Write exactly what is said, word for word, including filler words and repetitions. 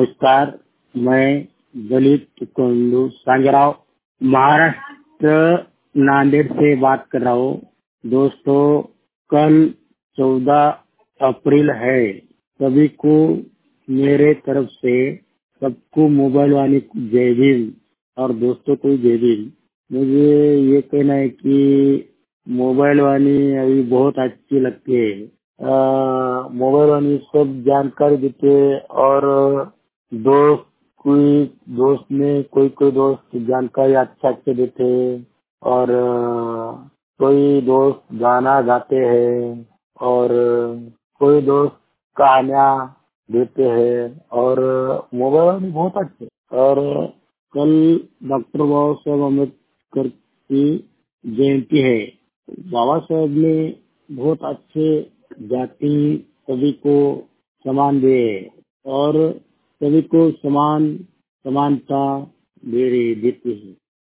नमस्कार, मैं दलित कोंडू सांगराव महाराष्ट्र नांदेड़ से बात कर रहा हूँ। दोस्तों, कल चौदह अप्रैल है। सभी को मेरे तरफ से सबको मोबाइल वाली जय भीम और दोस्तों को जय भीम। मुझे ये कहना है कि मोबाइल वाली अभी बहुत अच्छी लगती है। आ, मोबाइल वाली सब जानकारी देते हैं और दोस्त कोई दोस्त में कोई कोई दोस्त जानकारी अच्छा अच्छे देते हैं और अ, कोई दोस्त गाना गाते हैं और कोई दोस्त कहानियाँ देते हैं और मोबाइल वाले बहुत अच्छे। और कल डॉक्टर बाबा साहेब अम्बेडकर की जयंती है। बाबा साहेब ने बहुत अच्छे जाति सभी को समान दे और सभी को समान समानता दे रही देती है।